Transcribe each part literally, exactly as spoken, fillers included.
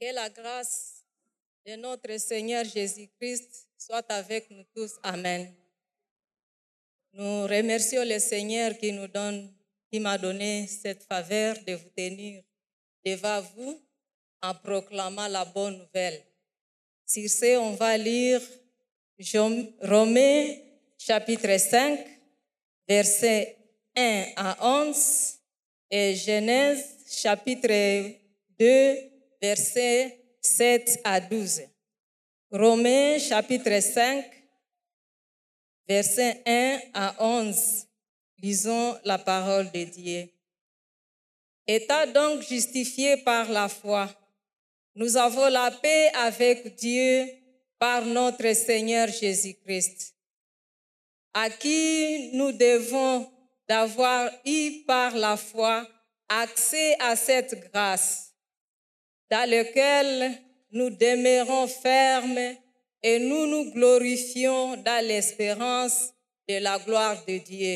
Que la grâce de notre Seigneur Jésus-Christ soit avec nous tous. Amen. Nous remercions le Seigneur qui nous donne, qui m'a donné cette faveur de vous tenir devant vous en proclamant la bonne nouvelle. Sur ce, on va lire Romains chapitre cinq, versets un à onze et Genèse chapitre deux, versets sept à douze. Romains chapitre cinq, versets un à onze. Lisons la parole de Dieu. Étant donc justifiés par la foi, nous avons la paix avec Dieu par notre Seigneur Jésus-Christ, à qui nous devons d'avoir eu par la foi accès à cette grâce, dans laquelle nous demeurons fermes et nous nous glorifions dans l'espérance de la gloire de Dieu.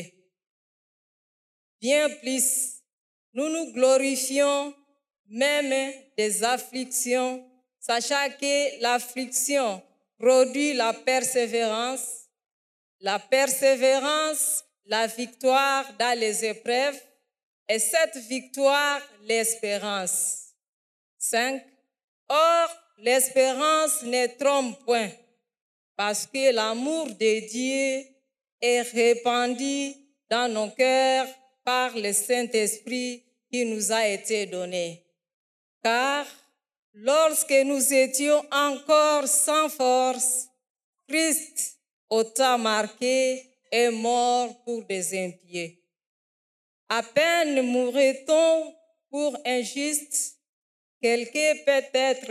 Bien plus, nous nous glorifions même des afflictions, sachant que l'affliction produit la persévérance, la persévérance, la victoire dans les épreuves, et cette victoire, l'espérance. cinq. Or, l'espérance ne trompe point, parce que l'amour de Dieu est répandu dans nos cœurs par le Saint-Esprit qui nous a été donné. Car lorsque nous étions encore sans force, Christ, au temps marqué, est mort pour des impies. À peine mourrait-on pour un juste, quelqu'un peut-être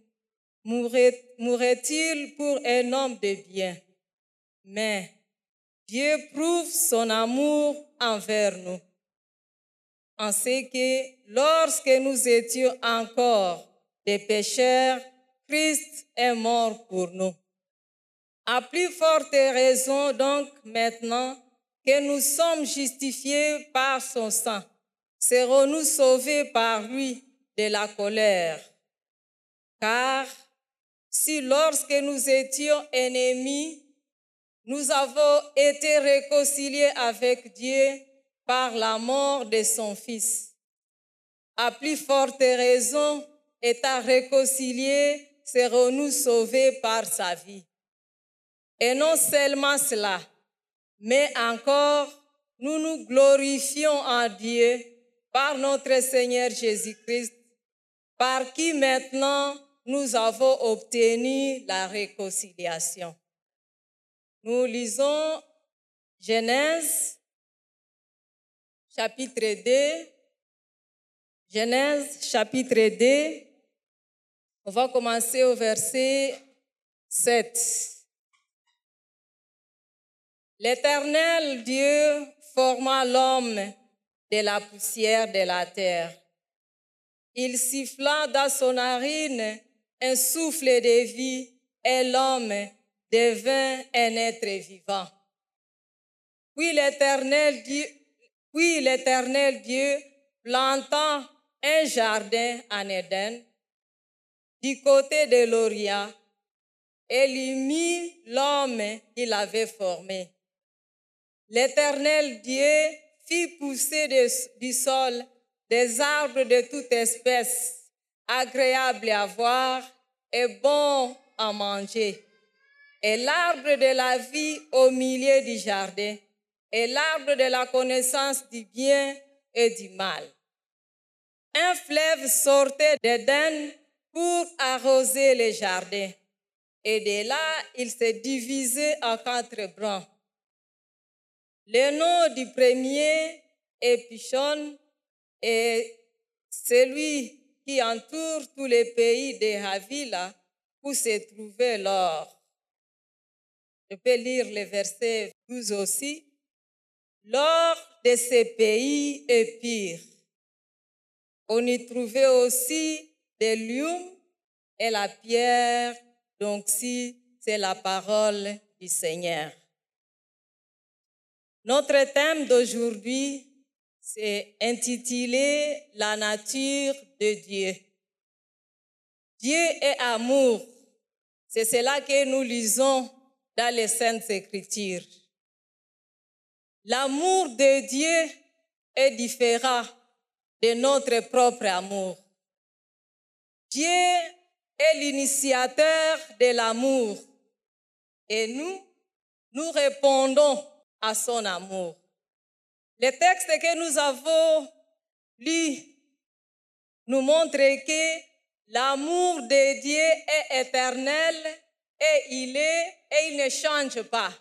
mourrait-il pour un homme de bien. Mais Dieu prouve son amour envers nous, en ce que lorsque nous étions encore des pécheurs, Christ est mort pour nous. À plus forte raison donc maintenant que nous sommes justifiés par son sang, serons-nous sauvés par lui de la colère. Car si lorsque nous étions ennemis, nous avons été réconciliés avec Dieu par la mort de son Fils, à plus forte raison, étant réconciliés, serons-nous sauvés par sa vie. Et non seulement cela, mais encore, nous nous glorifions en Dieu par notre Seigneur Jésus-Christ, par qui maintenant nous avons obtenu la réconciliation. Nous lisons Genèse chapitre deux, Genèse chapitre deux, on va commencer au verset sept. L'Éternel Dieu forma l'homme de la poussière de la terre. Il siffla dans son narine un souffle de vie et l'homme devint un être vivant. Puis l'Éternel Dieu, puis l'Éternel Dieu planta un jardin en Éden du côté de l'Orient et lui mit l'homme qu'il avait formé. L'Éternel Dieu fit pousser du sol des arbres de toute espèce, agréables à voir et bons à manger, et l'arbre de la vie au milieu du jardin, et l'arbre de la connaissance du bien et du mal. Un fleuve sortait d'Éden pour arroser les jardins, et de là il se divisait en quatre branches. Le nom du premier est Pishon, et celui qui entoure tous les pays de Havila, où se trouvait l'or. Je peux lire le verset douze aussi. L'or de ces pays est pur. On y trouvait aussi des liums et la pierre, donc si c'est la parole du Seigneur. Notre thème d'aujourd'hui, c'est intitulé « La nature de Dieu ». Dieu est amour. C'est cela que nous lisons dans les Saintes Écritures. L'amour de Dieu est différent de notre propre amour. Dieu est l'initiateur de l'amour et nous, nous répondons à son amour. Le texte que nous avons lu nous montre que l'amour de Dieu est éternel et il est et il ne change pas.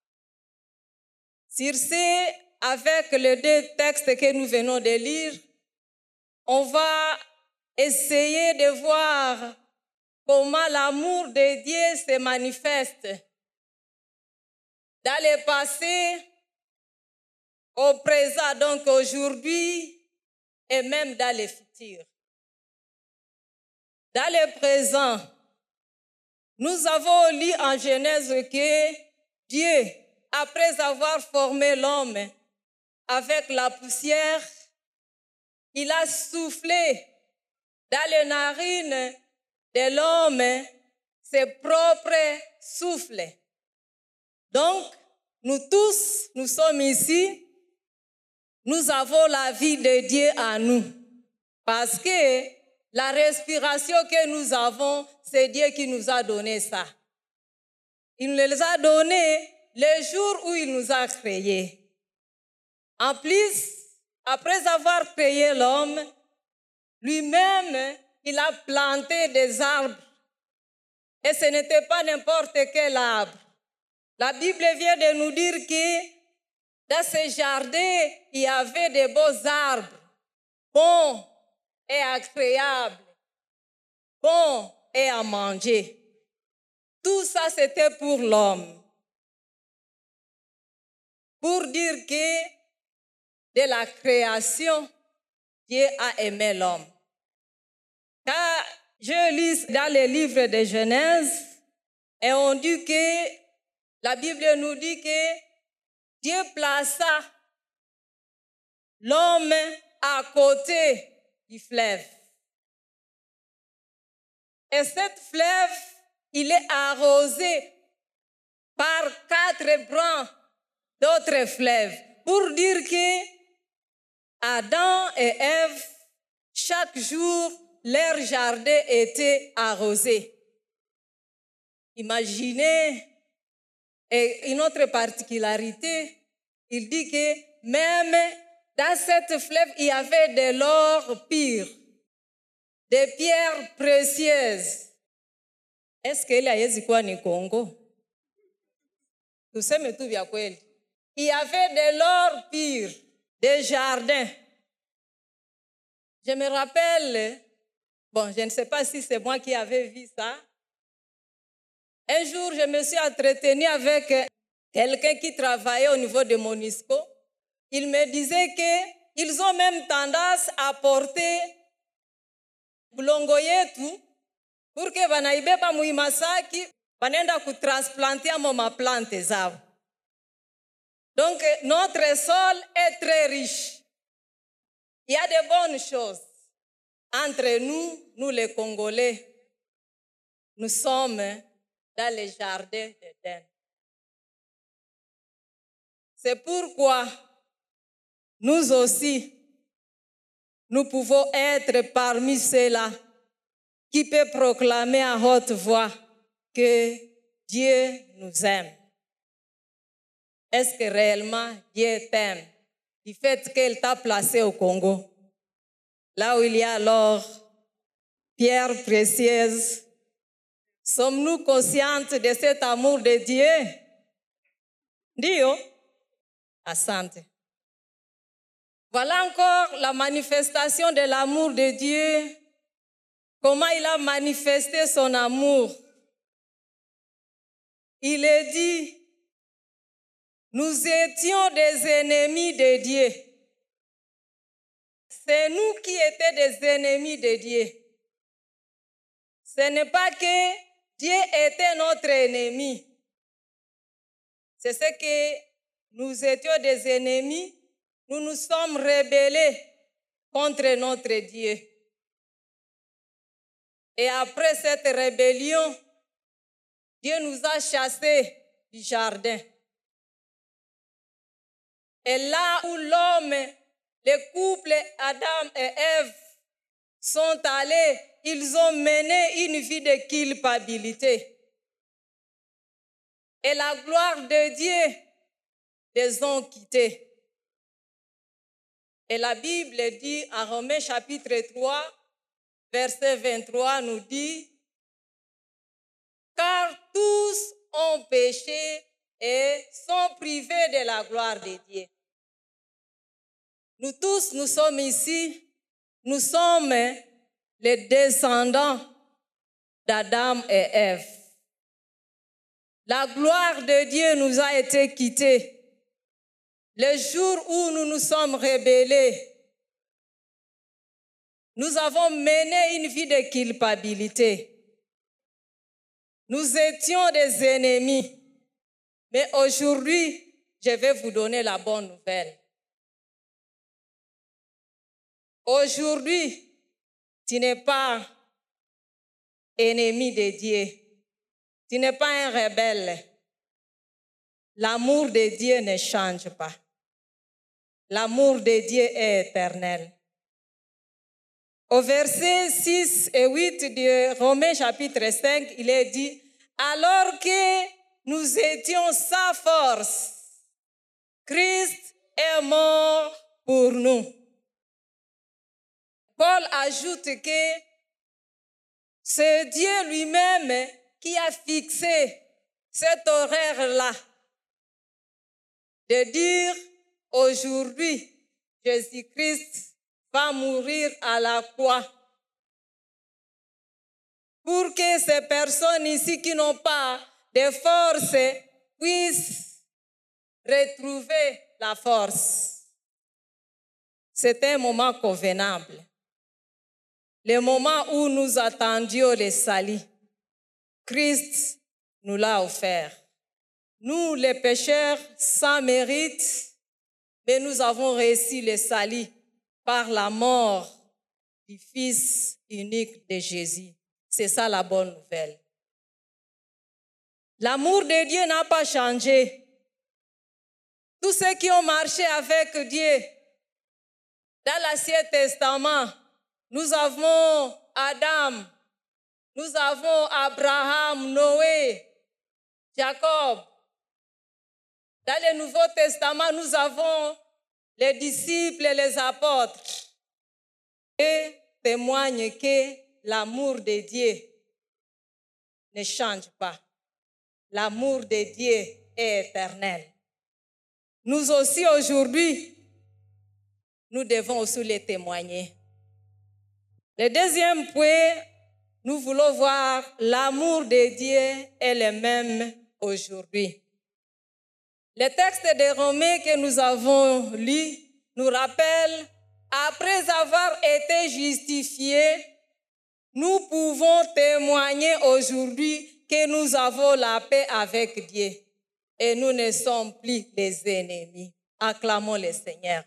Sur ce, avec les deux textes que nous venons de lire, on va essayer de voir comment l'amour de Dieu se manifeste dans le passé, au présent, donc aujourd'hui, et même dans le futur. Dans le présent, nous avons lu en Genèse que Dieu, après avoir formé l'homme avec la poussière, il a soufflé dans les narines de l'homme ses propres souffles. Donc, nous tous, nous sommes ici, nous avons la vie de Dieu en nous. Parce que la respiration que nous avons, c'est Dieu qui nous a donné ça. Il nous les a donnés le jour où il nous a créés. En plus, après avoir créé l'homme, lui-même, il a planté des arbres. Et ce n'était pas n'importe quel arbre. La Bible vient de nous dire que dans ce jardin, il y avait de beaux arbres, bons et agréables, bons et à manger. Tout ça, c'était pour l'homme. Pour dire que de la création, Dieu a aimé l'homme. Car je lis dans les livres de Genèse, et on dit que, la Bible nous dit que Dieu plaça l'homme à côté du fleuve. Et cette fleuve, il est arrosé par quatre brans d'autres fleuves. Pour dire que Adam et Ève, chaque jour, leur jardin était arrosé. Imaginez, et une autre particularité, il dit que même dans cette fleuve, il y avait de l'or pur, des pierres précieuses. Est-ce qu'il y a yezikwa ni Congo? Tuseme tu vya kweli. Il y avait de l'or pur, des jardins. Je me rappelle, bon, je ne sais pas si c'est moi qui avais vu ça. Un jour, je me suis entretenue avec quelqu'un qui travaillait au niveau de Monisco. Il me disait qu'ils ont même tendance à porter bulongo yetu pour que wanaibeba muimasaki wanaenda kutransplanter ma plante zao. Donc, notre sol est très riche. Il y a de bonnes choses. Entre nous, nous les Congolais, nous sommes dans les jardins d'Éden. C'est pourquoi nous aussi, nous pouvons être parmi ceux-là qui peuvent proclamer à haute voix que Dieu nous aime. Est-ce que réellement Dieu t'aime du fait qu'il t'a placé au Congo, là où il y a l'or, pierres précieuses? Sommes-nous conscientes de cet amour de Dieu? Dio, asante. Voilà encore la manifestation de l'amour de Dieu, comment il a manifesté son amour. Il est dit, nous étions des ennemis de Dieu. C'est nous qui étions des ennemis de Dieu. Ce n'est pas que Dieu était notre ennemi. C'est ce que nous étions des ennemis. Nous nous sommes rebellés contre notre Dieu. Et après cette rébellion, Dieu nous a chassés du jardin. Et là où l'homme, les couples Adam et Ève sont allés, ils ont mené une vie de culpabilité. Et la gloire de Dieu les ont quittés. Et la Bible dit en Romains chapitre trois, verset vingt-trois, nous dit « Car tous ont péché et sont privés de la gloire de Dieu. » Nous tous, nous sommes ici, nous sommes les descendants d'Adam et Ève. La gloire de Dieu nous a été quittée. Le jour où nous nous sommes rebellés, nous avons mené une vie de culpabilité. Nous étions des ennemis. Mais aujourd'hui, je vais vous donner la bonne nouvelle. Aujourd'hui, tu n'es pas ennemi de Dieu. Tu n'es pas un rebelle. L'amour de Dieu ne change pas. L'amour de Dieu est éternel. Au verset six et huit de Romains chapitre cinq, il est dit « Alors que nous étions sans force, Christ est mort pour nous. » Paul ajoute que c'est Dieu lui-même qui a fixé cet horaire-là de dire aujourd'hui, Jésus-Christ va mourir à la croix pour que ces personnes ici qui n'ont pas de force puissent retrouver la force. C'est un moment convenable. Le moment où nous attendions le salut, Christ nous l'a offert. Nous, les pécheurs, sans mérite, mais nous avons reçu le salut par la mort du Fils unique de Jésus. C'est ça la bonne nouvelle. L'amour de Dieu n'a pas changé. Tous ceux qui ont marché avec Dieu, dans l'Ancien Testament, nous avons Adam, nous avons Abraham, Noé, Jacob. Dans le Nouveau Testament, nous avons les disciples et les apôtres. Et témoignent que l'amour de Dieu ne change pas. L'amour de Dieu est éternel. Nous aussi, aujourd'hui, nous devons aussi les témoigner. Le deuxième point, nous voulons voir l'amour de Dieu est le même aujourd'hui. Le texte de Romains que nous avons lu nous rappelle, après avoir été justifiés, nous pouvons témoigner aujourd'hui que nous avons la paix avec Dieu et nous ne sommes plus des ennemis. Acclamons le Seigneur.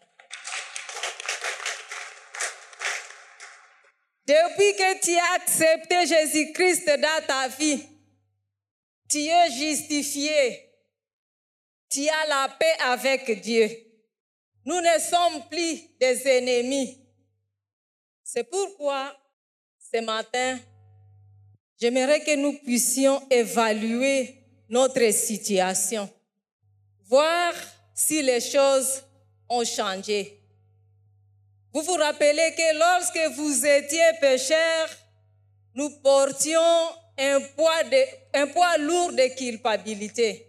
Depuis que tu as accepté Jésus-Christ dans ta vie, tu es justifié. Tu as la paix avec Dieu. Nous ne sommes plus des ennemis. C'est pourquoi, ce matin, j'aimerais que nous puissions évaluer notre situation, voir si les choses ont changé. Vous vous rappelez que lorsque vous étiez pécheurs, nous portions un poids, de, un poids lourd de culpabilité.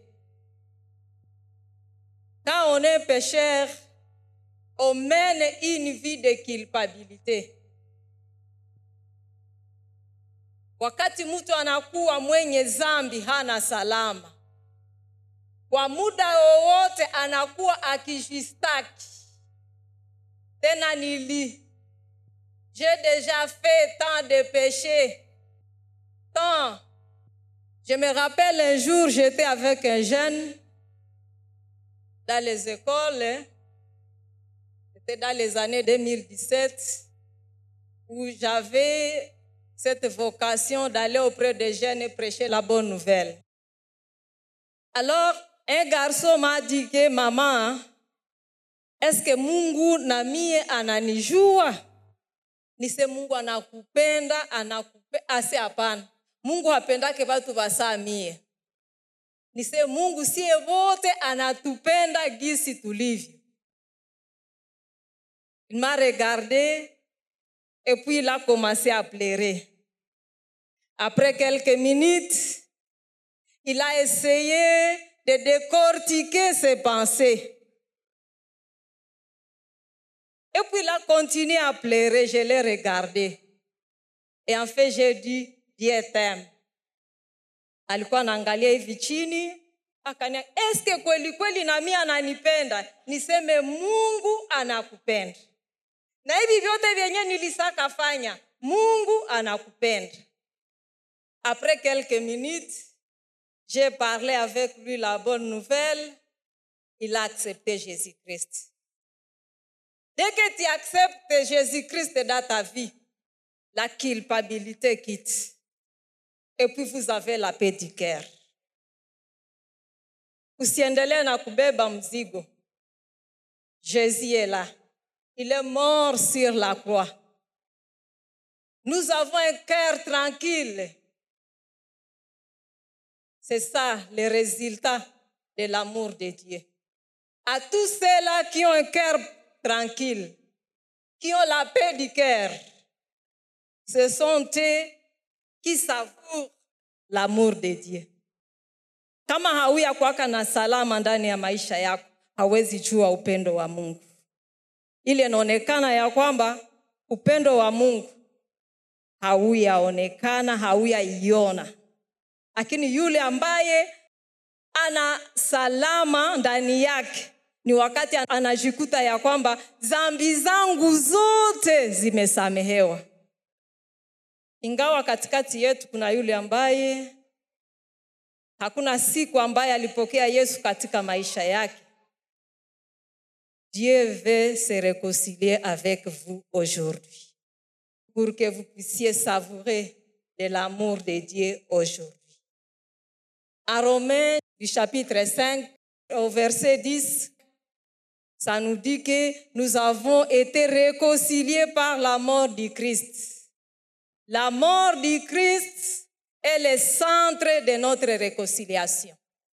Quand on est pécheur, on mène une vie de culpabilité. Wakati mtu anakuwa mwenye dhambi hana salama. Kwa muda wowote anakuwa akijistaki. Tena nili. J'ai déjà fait tant de péchés. Tant. Je me rappelle un jour, j'étais avec un jeune dans les écoles. C'était dans les années deux mille dix-sept où j'avais cette vocation d'aller auprès des jeunes et prêcher la bonne nouvelle. Alors, un garçon m'a dit que maman, est-ce que Mungu na mie ananijua? Nise Mungu anakupenda, anakupenda, ase hapana. Mungu hapendake watu wasaa mie. Nise Mungu siye wote anatupenda gisi tulivyo. Il m'a regardé et puis il a commencé à pleurer. Après quelques minutes, il a essayé de décortiquer ses pensées. Et puis il a continué à pleurer, je l'ai regardé. Et en fait, j'ai dit, Dieu t'aime. Alikuwa anaangalia hivi chini, akania, eske kweli kweli na mimi ananipenda? Niseme Mungu anakupenda. Na hivi vyote vyenye nilisaka fanya, Mungu anakupenda. Après quelques minutes, j'ai parlé avec lui la bonne nouvelle. Il a accepté Jésus-Christ. Dès que tu acceptes Jésus-Christ dans ta vie, la culpabilité quitte. Et puis vous avez la paix du cœur. Usiendelee na kubeba mzigo. Jésus est là. Il est mort sur la croix. Nous avons un cœur tranquille. C'est ça le résultat de l'amour de Dieu. À tous ceux-là qui ont un cœur tranquille, qui ont la paix du cœur, ce sont eux qui savourent l'amour de Dieu. Kama hauya kuwaka na salama ndani ya maisha yako, hawezi jua upendo wa Mungu. Ile inaonekana ya kwamba upendo wa Mungu hauyaonekana, hauyaiona. Lakini yule ambaye ana salama ndani yake, ni wakati anajikuta ya kwamba dhambi zangu zote zimesamehewa. Ingawa katikati yetu kuna yule ambaye hakuna siku ambaye alipokea Yesu katika maisha yake. Dieu veut se réconcilier avec vous aujourd'hui pour que vous puissiez savourer de l'amour de Dieu aujourd'hui. En Romains, du chapitre cinq, au verset dix, ça nous dit que nous avons été réconciliés par la mort du Christ. La mort du Christ est le centre de notre réconciliation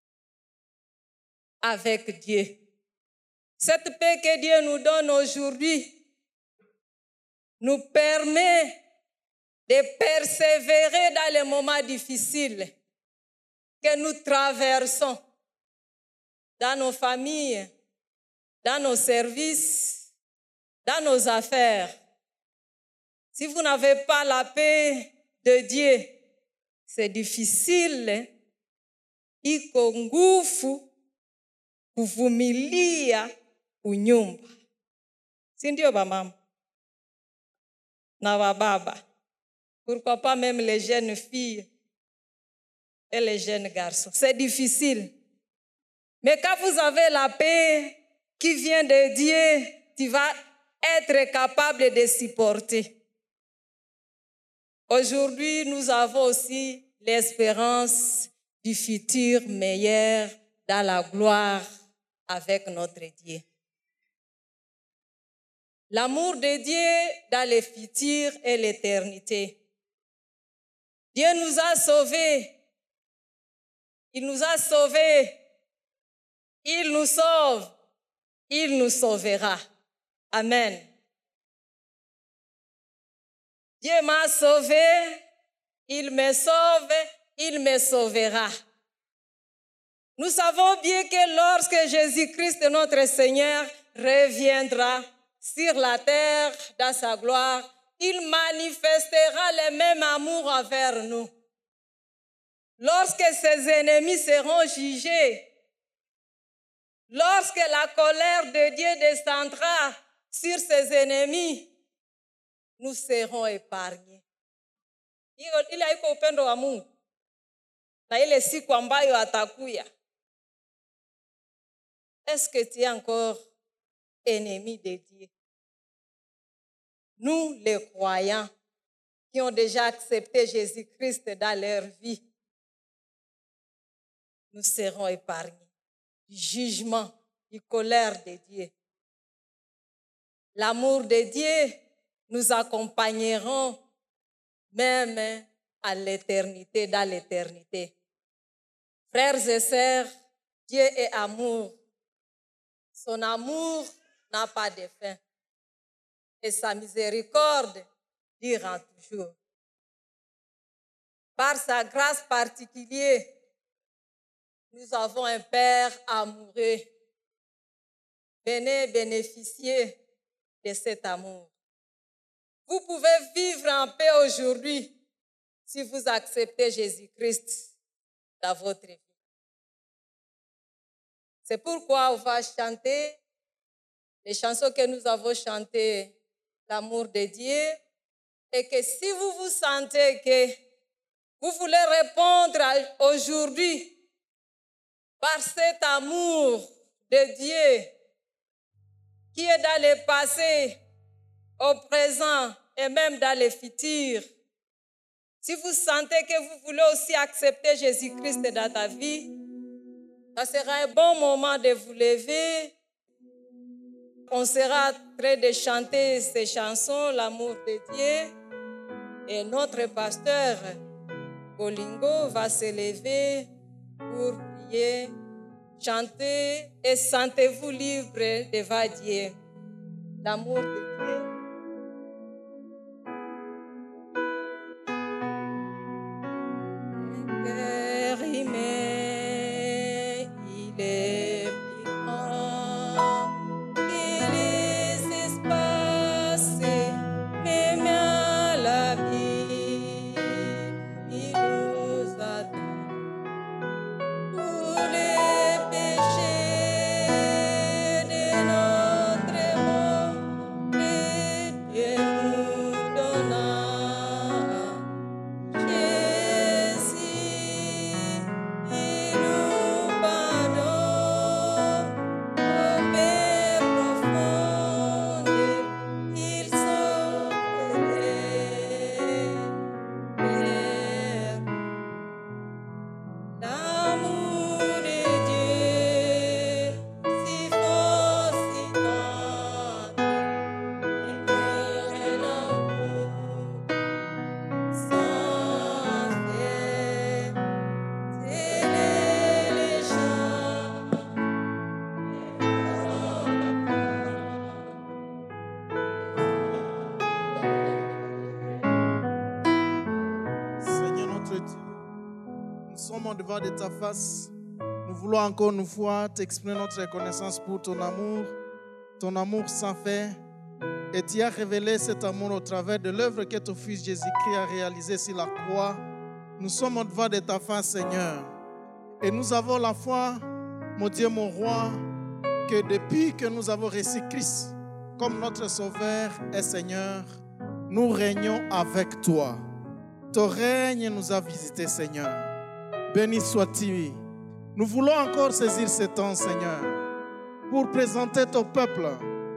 avec Dieu. Cette paix que Dieu nous donne aujourd'hui nous permet de persévérer dans les moments difficiles que nous traversons dans nos familles, dans nos services, dans nos affaires. Si vous n'avez pas la paix de Dieu, c'est difficile iko nguvu kuvumilia unyumba. Si ndio ba mama na ba baba? Pourquoi pas même les jeunes filles et les jeunes garçons? C'est difficile. Mais quand vous avez la paix qui vient de Dieu, tu vas être capable de supporter. Aujourd'hui, nous avons aussi l'espérance du futur meilleur dans la gloire avec notre Dieu. L'amour de Dieu dans le futur et l'éternité. Dieu nous a sauvés. Il nous a sauvés. Il nous sauve. Il nous sauvera. Amen. Dieu m'a sauvé. Il me sauve. Il me sauvera. Nous savons bien que lorsque Jésus-Christ, notre Seigneur, reviendra sur la terre dans sa gloire, il manifestera le même amour envers nous. Lorsque ses ennemis seront jugés, lorsque la colère de Dieu descendra sur ses ennemis, nous serons épargnés. Ile haiko upendo wa Mungu. Na ile siku ambayo atakuya. Est-ce que tu es encore ennemi de Dieu? Nous, les croyants, qui ont déjà accepté Jésus-Christ dans leur vie, nous serons épargnés du jugement, du colère de Dieu. L'amour de Dieu nous accompagneront même à l'éternité, dans l'éternité. Frères et sœurs, Dieu est amour. Son amour n'a pas de fin. Et sa miséricorde durera toujours. Par sa grâce particulière, nous avons un Père amoureux. Venez bénéficier de cet amour. Vous pouvez vivre en paix aujourd'hui si vous acceptez Jésus-Christ dans votre vie. C'est pourquoi on va chanter les chansons que nous avons chantées, l'amour de Dieu, et que si vous vous sentez que vous voulez répondre aujourd'hui par cet amour de Dieu qui est dans le passé, au présent et même dans le futur, si vous sentez que vous voulez aussi accepter Jésus-Christ dans ta vie, ça sera un bon moment de vous lever. On sera en train de chanter ces chansons, l'amour de Dieu. Et notre pasteur Bolingo va se lever pour prier, chanter et sentez-vous libre devant Dieu. L'amour de Dieu. Devant de ta face, nous voulons encore une fois t'exprimer notre reconnaissance pour ton amour, ton amour sans fin, et tu as révélé cet amour au travers de l'œuvre que ton Fils Jésus-Christ a réalisée sur la croix. Nous sommes devant de ta face, Seigneur, et nous avons la foi, mon Dieu, mon roi, que depuis que nous avons reçu Christ comme notre Sauveur et Seigneur, nous régnons avec toi. Ton règne nous a visités, Seigneur. Béni sois-tu. Nous voulons encore saisir ce temps, Seigneur, pour présenter ton peuple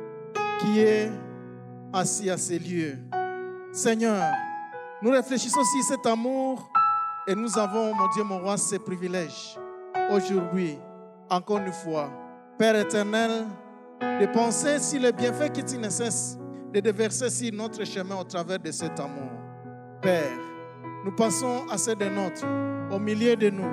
qui est assis à ces lieux. Seigneur, nous réfléchissons sur cet amour et nous avons, mon Dieu, mon roi, ce privilège aujourd'hui, encore une fois, Père éternel, de penser sur les bienfaits qui tu ne cesses de déverser sur notre chemin au travers de cet amour. Père, nous passons à ceux des nôtres au milieu de nous,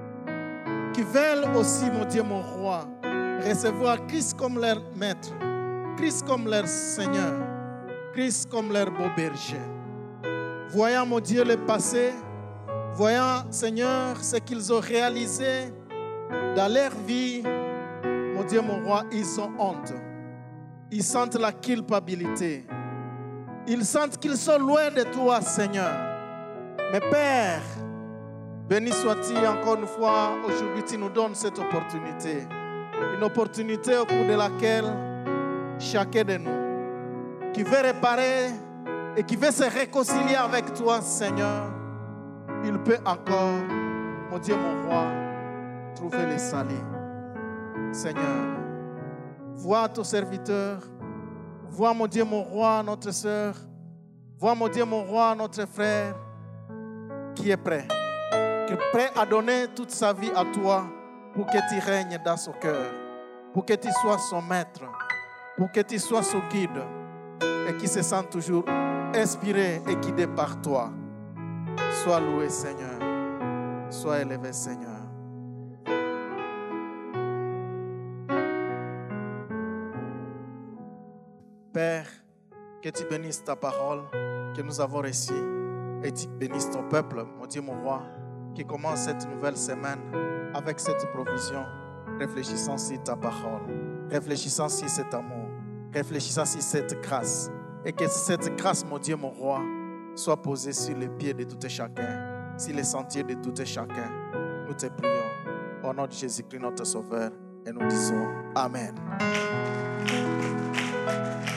qui veulent aussi, mon Dieu, mon roi, recevoir Christ comme leur maître, Christ comme leur Seigneur, Christ comme leur beau berger. Voyant, mon Dieu, le passé, voyant, Seigneur, ce qu'ils ont réalisé dans leur vie, mon Dieu, mon roi, ils ont honte. Ils sentent la culpabilité. Ils sentent qu'ils sont loin de toi, Seigneur. Mais Père, béni sois-tu encore une fois, aujourd'hui tu nous donnes cette opportunité. Une opportunité au cours de laquelle chacun de nous qui veut réparer et qui veut se réconcilier avec toi, Seigneur, il peut encore, mon Dieu, mon roi, trouver le salut. Seigneur, vois ton serviteur, vois, mon Dieu, mon roi, notre sœur, Vois, mon Dieu, mon roi, notre frère qui est prêt, qui est prêt à donner toute sa vie à toi pour que tu règnes dans son cœur, pour que tu sois son maître, pour que tu sois son guide et qui se sent toujours inspiré et guidé par toi. Sois loué, Seigneur. Sois élevé, Seigneur. Père, que tu bénisses ta parole que nous avons reçue et tu bénisses ton peuple, mon Dieu, mon roi, qui commence cette nouvelle semaine avec cette provision, réfléchissant sur ta parole, réfléchissant sur cet amour, réfléchissant sur cette grâce, et que cette grâce, mon Dieu, mon roi, soit posée sur les pieds de tout et chacun, sur les sentiers de tout et chacun. Nous te prions au nom de Jésus-Christ, notre Sauveur, et nous disons Amen.